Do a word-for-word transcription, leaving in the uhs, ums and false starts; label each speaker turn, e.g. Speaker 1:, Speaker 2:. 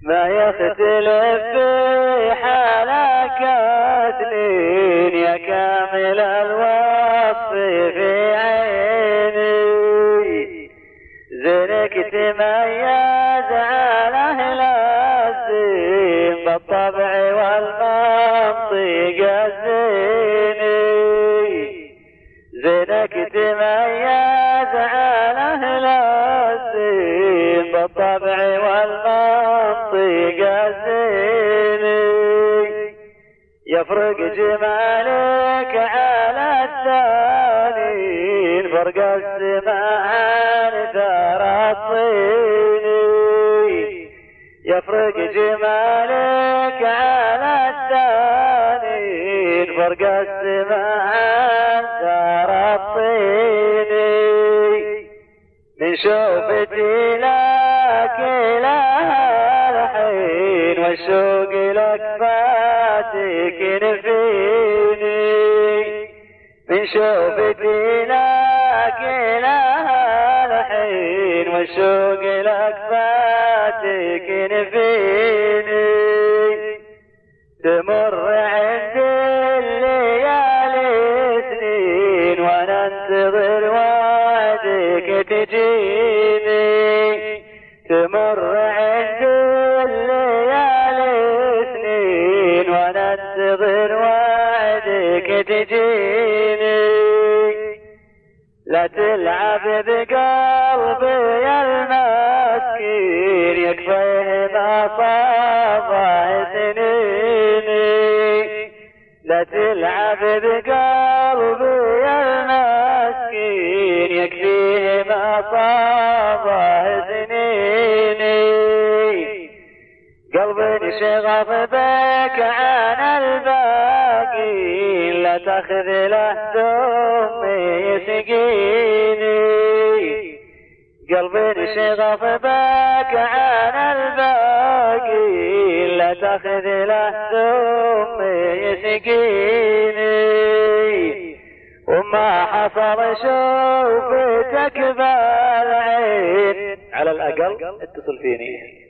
Speaker 1: ما يختلف في حالك اثنين يا كامل الوصف في عيني. زينك تميز على أهل الزين بالطبع والمنطق الزيني. زينك تميز على أهل الزين بالطبع والمنطق الزيني. يفرق جمالك على الثانين فرق السماء عن ثرى الطيني. يفرق جمالك على الثانين فرق السماء عن ثرى الطيني. من شوفتي لك إلى الحين والشوق لك فاتك فيني. من شوفتي لك إلى الحين والشوق لك فاتك فيني. تمر عند الليالي سنين وانا انتظر وعدك تجيني. تمر عند الليالي سنين وانا انتظر وعدك تجيني. لا تلعب بقلبي المسكين يكفيه ما صافى سنيني. لا تلعب بقلبي المسكين يكفيه ما صافى سنيني. قلبي شغف بك عن الباقين لا تاخذ له دمي يسقيني. قلبي شغف بك عن الباقين لا تاخذ له دمي يسقيني. وما حصل شوفتك بالعين على الأقل اتصل فيني.